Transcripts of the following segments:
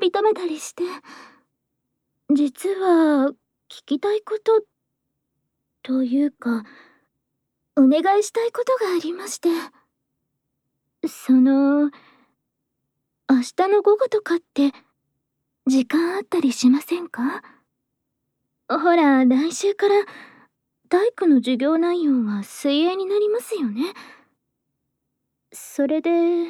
び止めたりして。実は聞きたいことというか、お願いしたいことがありまして。明日の午後とかって時間あったりしませんか？ほら、来週から体育の授業内容が水泳になりますよね。それで、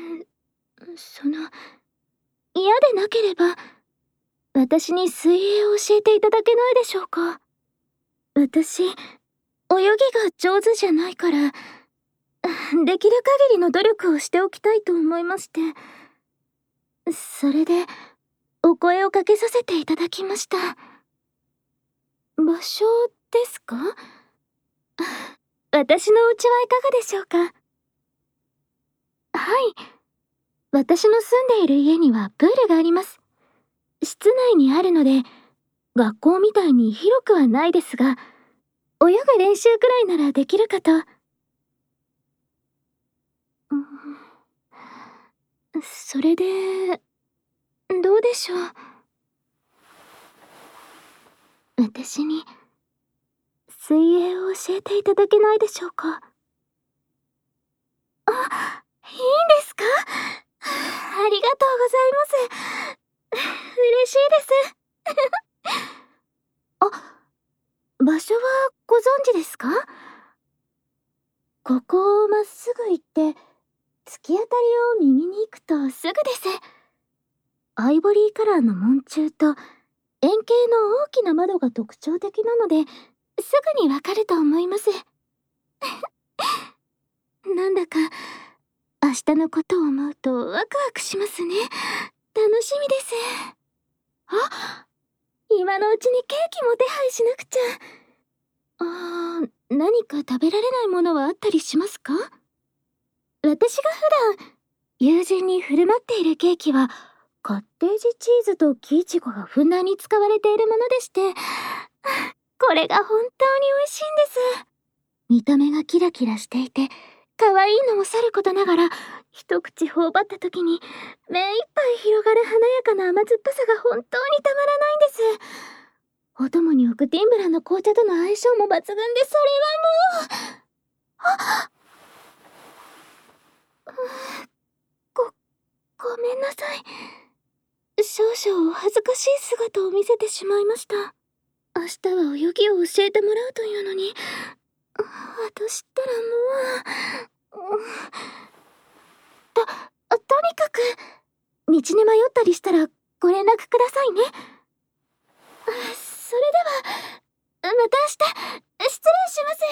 嫌でなければ私に水泳を教えていただけないでしょうか？私、泳ぎが上手じゃないから、できる限りの努力をしておきたいと思いまして。それで、お声をかけさせていただきました。場所ですか？私のお家はいかがでしょうか？はい。私の住んでいる家にはプールがあります。室内にあるので、学校みたいに広くはないですが、泳ぐ練習くらいならできるかと。それで、どうでしょう。私に、水泳を教えていただけないでしょうか。あ、いいんですか？ありがとうございます。嬉しいです。あ、場所はご存知ですか？ここをまっすぐ行って、突き当たりを右に行くとすぐです。アイボリーカラーの門柱と円形の大きな窓が特徴的なので、すぐにわかると思います。なんだか明日のことを思うとワクワクしますね。楽しみです。あ、今のうちにケーキも手配しなくちゃ。何か食べられないものはあったりしますか？私が普段友人に振る舞っているケーキはカッテージチーズと木いちごがふんだんに使われているものでして、これが本当に美味しいんです。見た目がキラキラしていて可愛いのもさることながら、一口頬張った時に目いっぱい広がる華やかな甘酸っぱさが本当にたまらないんです。お供に置くティンブラの紅茶との相性も抜群で、それはもう、ごごめんなさい。少々お恥ずかしい姿を見せてしまいました。明日は泳ぎを教えてもらうというのに、私ったらもう、とにかく道に迷ったりしたらご連絡くださいね。それではまた明日、失礼します。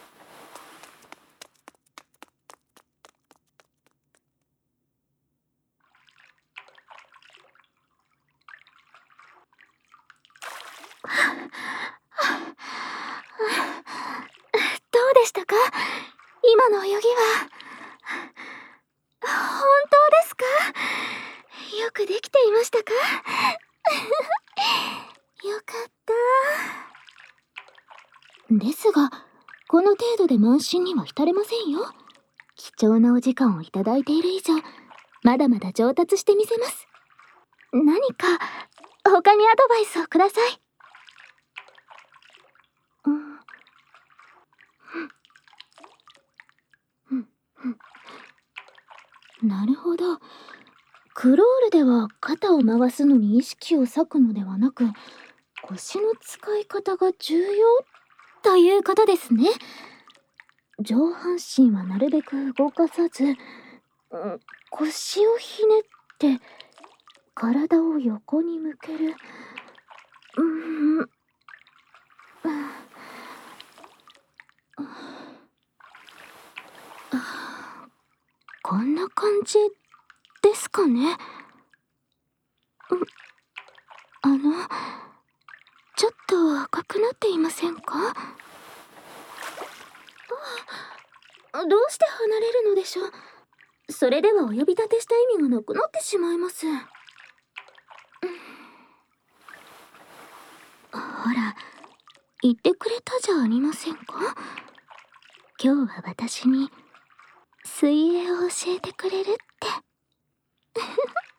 どうでしたか？今の泳ぎは。本当ですか？よくできていましたか？よかった。ですが、この程度で慢心には浸れませんよ。貴重なお時間をいただいている以上、まだまだ上達してみせます。何か他にアドバイスをください。なるほど。クロールでは肩を回すのに意識を割くのではなく、腰の使い方が重要ということですね。上半身はなるべく動かさず、腰をひねって体を横に向ける。こんな感じですかね。ちょっと赤くなっていませんか？どうして離れるのでしょう。それではお呼び立てした意味がなくなってしまいます。ほら、言ってくれたじゃありませんか。今日は私に水泳を教えてくれるって。